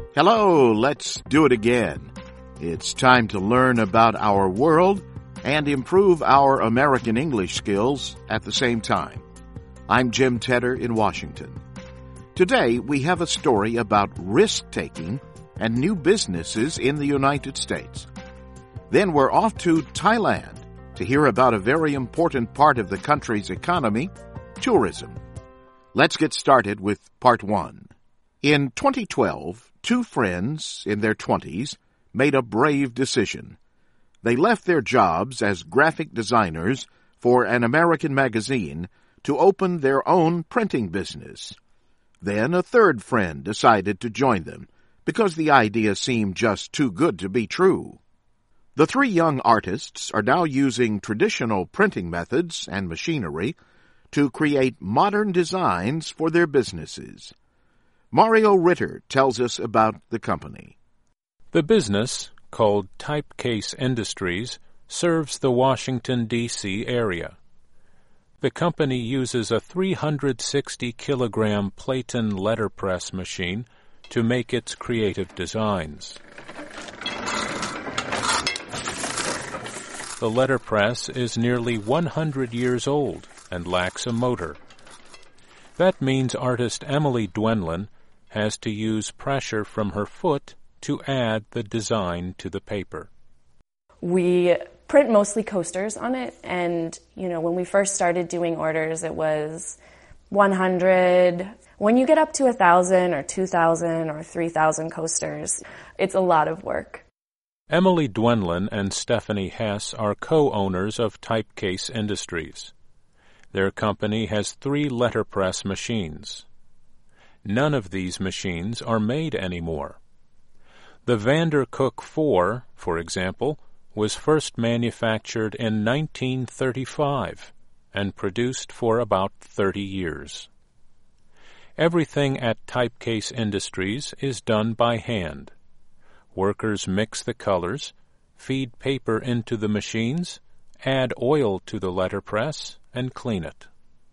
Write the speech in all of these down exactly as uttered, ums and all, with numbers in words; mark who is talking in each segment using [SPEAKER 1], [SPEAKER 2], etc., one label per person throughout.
[SPEAKER 1] Hello, let's do it again. It's time to learn about our world and improve our American English skills at the same time. I'm Jim Tedder in Washington. Today, we have a story about risk-taking and new businesses in the United States. Then we're off to Thailand to hear about a very important part of the country's economy, tourism. Let's get started with part one. In twenty twelve, two friends in their twenties made a brave decision. They left their jobs as graphic designers for an American magazine to open their own printing business. Then a third friend decided to join them because the idea seemed just too good to be true. The three young artists are now using traditional printing methods and machinery to create modern designs for their businesses. Mario Ritter tells us about the company.
[SPEAKER 2] The business, called Typecase Industries, serves the Washington, D C area. The company uses a three hundred sixty kilogram Platen letterpress machine to make its creative designs. The letterpress is nearly one hundred years old and lacks a motor. That means artist Emily Dwenlin has to use pressure from her foot to add the design to the paper.
[SPEAKER 3] We print mostly coasters on it, and you know, when we first started doing orders, it was one hundred. When you get up to one thousand or two thousand or three thousand coasters, it's a lot of work.
[SPEAKER 2] Emily Dwenlin and Stephanie Hess are co-owners of Typecase Industries. Their company has three letterpress machines. None of these machines are made anymore. The Vandercook four, for example, was first manufactured in nineteen thirty-five and produced for about thirty years. Everything at Typecase Industries is done by hand. Workers mix the colors, feed paper into the machines, add oil to the letterpress, and clean it.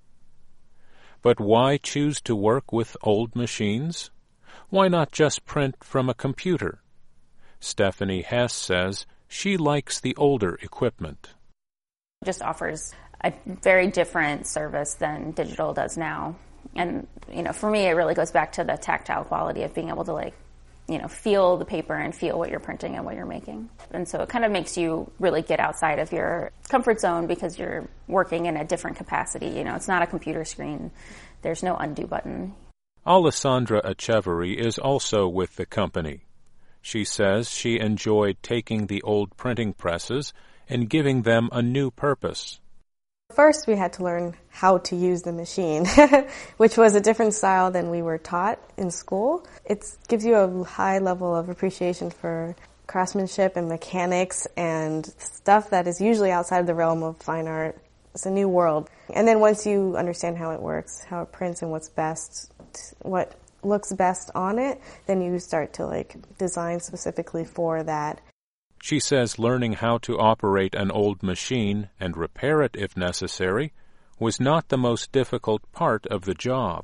[SPEAKER 2] But why choose to work with old machines? Why not just print from a computer? Stephanie Hess says she likes the older equipment.
[SPEAKER 4] It just offers a very different service than digital does now. And, you know, for me, it really goes back to the tactile quality of being able to, like, you know, feel the paper and feel what you're printing and what you're making. And so it kind of makes you really get outside of your comfort zone because you're working in a different capacity. You know, it's not a computer screen. There's no undo button.
[SPEAKER 2] Alessandra Echeverry is also with the company. She says she enjoyed taking the old printing presses and giving them a new purpose.
[SPEAKER 5] First, we had to learn how to use the machine, which was a different style than we were taught in school. It gives you a high level of appreciation for craftsmanship and mechanics and stuff that is usually outside of the realm of fine art. It's a new world. And then once you understand how it works, how it prints and what's best, what looks best on it, then you start to like design specifically for that.
[SPEAKER 2] She says learning how to operate an old machine and repair it if necessary was not the most difficult part of the job.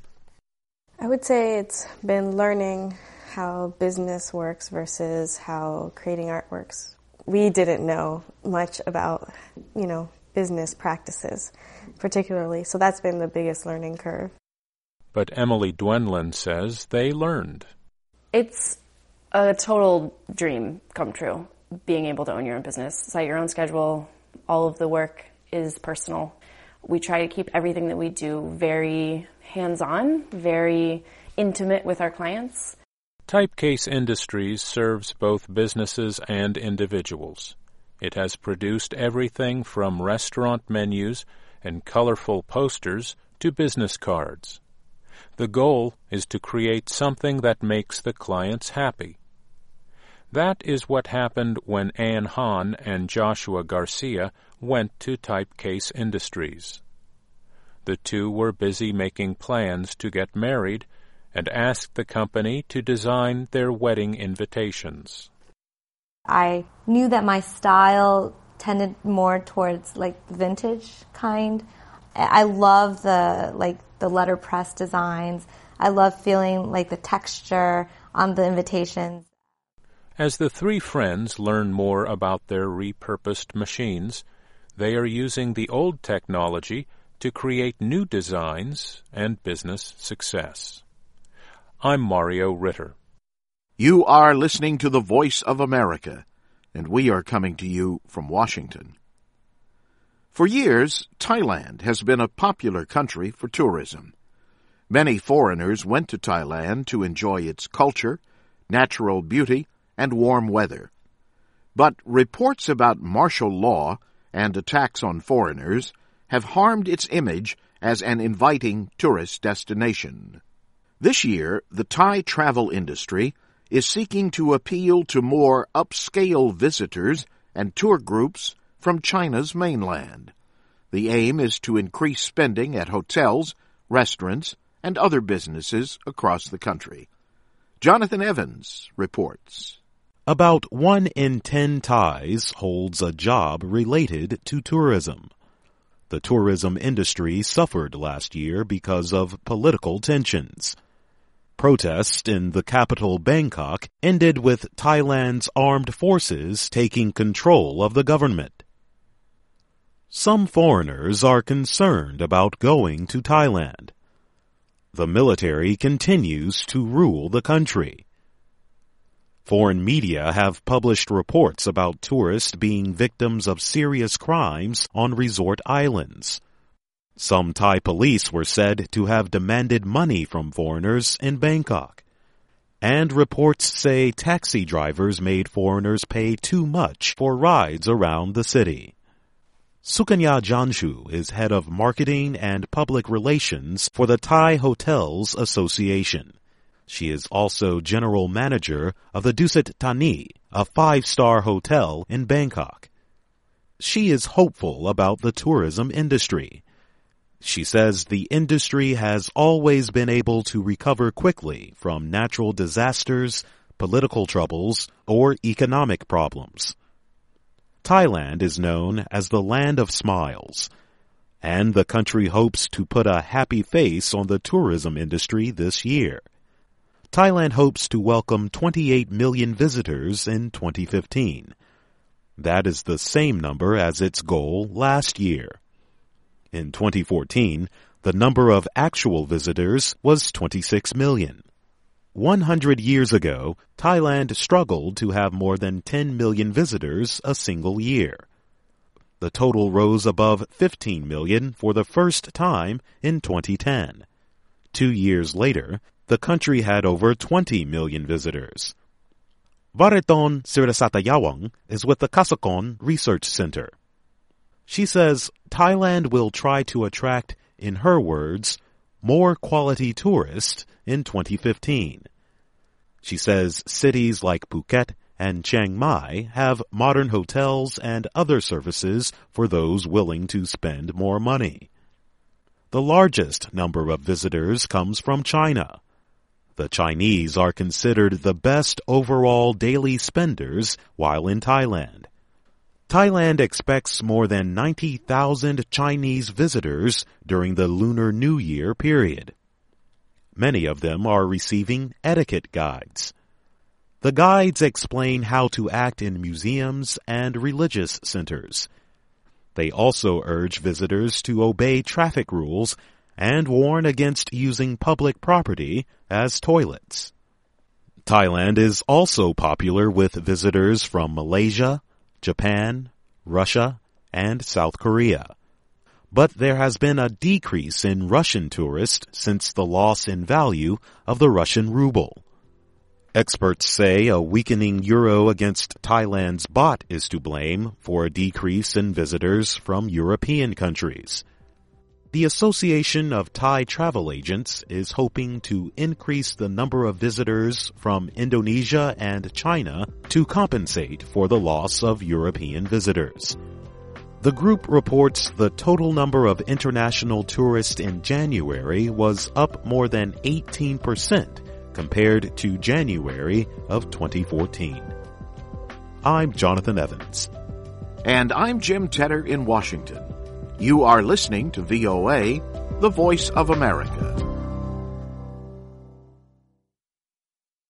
[SPEAKER 5] I would say it's been learning how business works versus how creating art works. We didn't know much about, you know, business practices particularly, so that's been the biggest learning curve.
[SPEAKER 2] But Emily Dwenlin says they learned.
[SPEAKER 3] It's a total dream come true. Being able to own your own business, set your own schedule, all of the work is personal. We try to keep everything that we do very hands-on, very intimate with our clients.
[SPEAKER 2] Typecase Industries serves both businesses and individuals. It has produced everything from restaurant menus and colorful posters to business cards. The goal is to create something that makes the clients happy. That is what happened when Anne Hahn and Joshua Garcia went to Typecase Industries. The two were busy making plans to get married and asked the company to design their wedding invitations.
[SPEAKER 6] I knew that my style tended more towards like vintage kind. I love the like the letterpress designs. I love feeling like the texture on the invitations.
[SPEAKER 2] As the three friends learn more about their repurposed machines, they are using the old technology to create new designs and business success. I'm Mario Ritter.
[SPEAKER 1] You are listening to the Voice of America, and we are coming to you from Washington. For years, Thailand has been a popular country for tourism. Many foreigners went to Thailand to enjoy its culture, natural beauty, and warm weather. But reports about martial law and attacks on foreigners have harmed its image as an inviting tourist destination. This year, the Thai travel industry is seeking to appeal to more upscale visitors and tour groups from China's mainland. The aim is to increase spending at hotels, restaurants, and other businesses across the country. Jonathan Evans reports.
[SPEAKER 7] About one in ten Thais holds a job related to tourism. The tourism industry suffered last year because of political tensions. Protests in the capital Bangkok ended with Thailand's armed forces taking control of the government. Some foreigners are concerned about going to Thailand. The military continues to rule the country. Foreign media have published reports about tourists being victims of serious crimes on resort islands. Some Thai police were said to have demanded money from foreigners in Bangkok. And reports say taxi drivers made foreigners pay too much for rides around the city. Sukanya Janshu is head of marketing and public relations for the Thai Hotels Association. She is also general manager of the Dusit Thani, a five-star hotel in Bangkok. She is hopeful about the tourism industry. She says the industry has always been able to recover quickly from natural disasters, political troubles, or economic problems. Thailand is known as the land of smiles, and the country hopes to put a happy face on the tourism industry this year. Thailand hopes to welcome twenty-eight million visitors in twenty fifteen. That is the same number as its goal last year. In twenty fourteen, the number of actual visitors was twenty-six million. One hundred years ago, Thailand struggled to have more than ten million visitors a single year. The total rose above fifteen million for the first time in twenty ten. Two years later, the country had over twenty million visitors. Vareton Sirisatayawang is with the Kasakon Research Center. She says Thailand will try to attract, in her words, more quality tourists in twenty fifteen. She says cities like Phuket and Chiang Mai have modern hotels and other services for those willing to spend more money. The largest number of visitors comes from China. The Chinese are considered the best overall daily spenders while in Thailand. Thailand expects more than ninety thousand Chinese visitors during the Lunar New Year period. Many of them are receiving etiquette guides. The guides explain how to act in museums and religious centers. They also urge visitors to obey traffic rules and warn against using public property as toilets. Thailand is also popular with visitors from Malaysia, Japan, Russia, and South Korea. But there has been a decrease in Russian tourists since the loss in value of the Russian ruble. Experts say a weakening euro against Thailand's baht is to blame for a decrease in visitors from European countries. The Association of Thai Travel Agents is hoping to increase the number of visitors from Indonesia and China to compensate for the loss of European visitors. The group reports the total number of international tourists in January was up more than eighteen percent compared to January of twenty fourteen. I'm Jonathan Evans.
[SPEAKER 1] And I'm Jim Tedder in Washington. You are listening to V O A, the Voice of America.